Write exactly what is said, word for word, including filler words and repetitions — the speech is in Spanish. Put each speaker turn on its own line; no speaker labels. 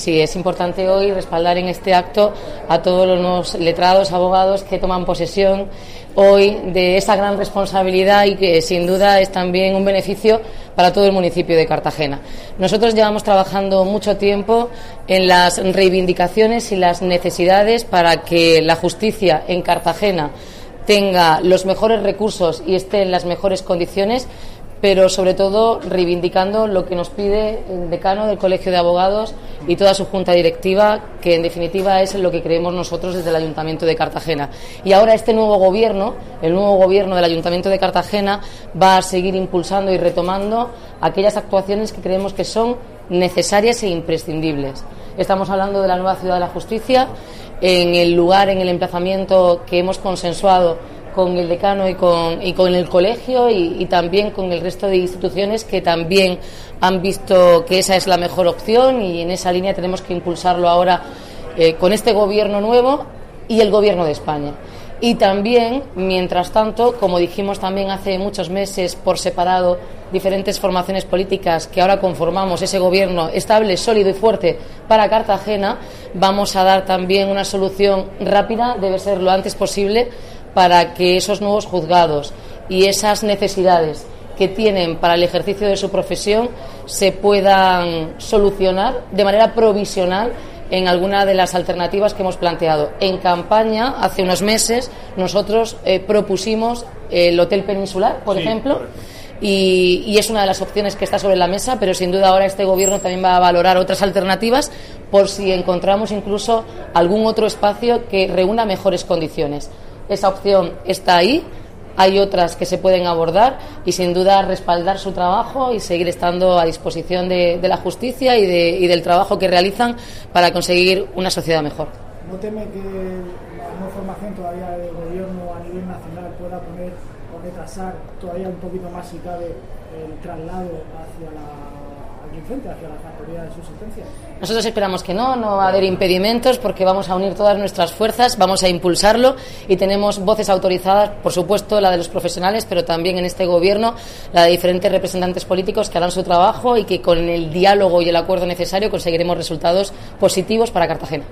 Sí, es importante hoy respaldar en este acto a todos los nuevos letrados, abogados que toman posesión hoy de esa gran responsabilidad y que sin duda es también un beneficio para todo el municipio de Cartagena. Nosotros llevamos trabajando mucho tiempo en las reivindicaciones y las necesidades para que la justicia en Cartagena tenga los mejores recursos y esté en las mejores condiciones, pero sobre todo reivindicando lo que nos pide el decano del Colegio de Abogados y toda su junta directiva, que en definitiva es lo que creemos nosotros desde el Ayuntamiento de Cartagena. Y ahora este nuevo gobierno, el nuevo gobierno del Ayuntamiento de Cartagena, va a seguir impulsando y retomando aquellas actuaciones que creemos que son necesarias e imprescindibles. Estamos hablando de la nueva Ciudad de la Justicia, en el lugar, en el emplazamiento que hemos consensuado con el decano y con, y con el colegio y, y también con el resto de instituciones que también han visto que esa es la mejor opción, y en esa línea tenemos que impulsarlo ahora eh, con este gobierno nuevo y el gobierno de España. Y también, mientras tanto, como dijimos también hace muchos meses por separado, diferentes formaciones políticas que ahora conformamos ese gobierno estable, sólido y fuerte para Cartagena, vamos a dar también una solución rápida, debe ser lo antes posible, para que esos nuevos juzgados y esas necesidades que tienen para el ejercicio de su profesión se puedan solucionar de manera provisional en alguna de las alternativas que hemos planteado. En campaña, hace unos meses, nosotros eh, propusimos el Hotel Peninsular, por sí, ejemplo, y, y es una de las opciones que está sobre la mesa, pero sin duda ahora este Gobierno también va a valorar otras alternativas por si encontramos incluso algún otro espacio que reúna mejores condiciones. Esa opción está ahí, hay otras que se pueden abordar y sin duda respaldar su trabajo y seguir estando a disposición de, de la justicia y, de, y del trabajo que realizan para conseguir una sociedad mejor.
¿No teme que la nueva formación todavía del gobierno a nivel nacional pueda poner o retrasar todavía un poquito más, si cabe, el traslado hacia la frente hacia la factoría de su sentencia?
Nosotros esperamos que no, no va a haber impedimentos porque vamos a unir todas nuestras fuerzas, vamos a impulsarlo y tenemos voces autorizadas, por supuesto la de los profesionales, pero también en este gobierno la de diferentes representantes políticos que harán su trabajo y que con el diálogo y el acuerdo necesario conseguiremos resultados positivos para Cartagena.